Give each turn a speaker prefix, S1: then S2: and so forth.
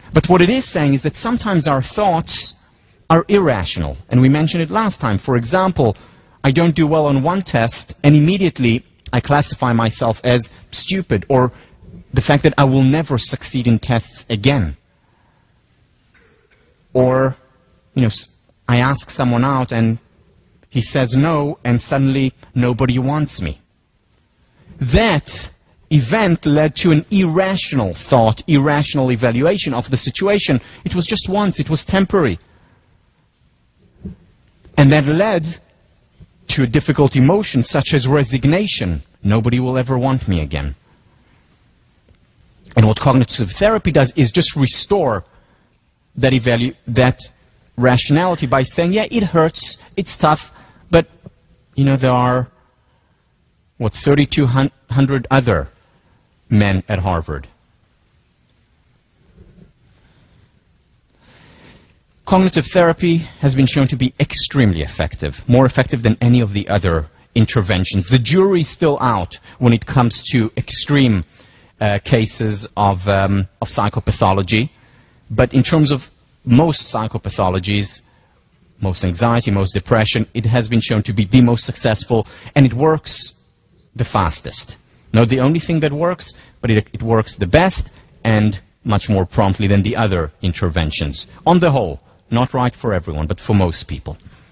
S1: But what it is saying is that sometimes our thoughts are irrational. And we mentioned it last time. For example, I don't do well on one test, and immediately I classify myself as stupid, or the fact that I will never succeed in tests again. Or, I ask someone out and he says no, and suddenly nobody wants me. That event led to an irrational thought, irrational evaluation of the situation. It was just once, it was temporary. And that led to a difficult emotion such as resignation. Nobody will ever want me again. And what cognitive therapy does is just restore that rationality by saying, yeah, it hurts, it's tough, but, there are, 3,200 other men at Harvard. Cognitive therapy has been shown to be extremely effective, more effective than any of the other interventions. The jury's still out when it comes to extreme cases of psychopathology, but in terms of most psychopathologies, most anxiety, most depression, it has been shown to be the most successful, and it works the fastest. Not the only thing that works, but it works the best and much more promptly than the other interventions. On the whole, not right for everyone, but for most people.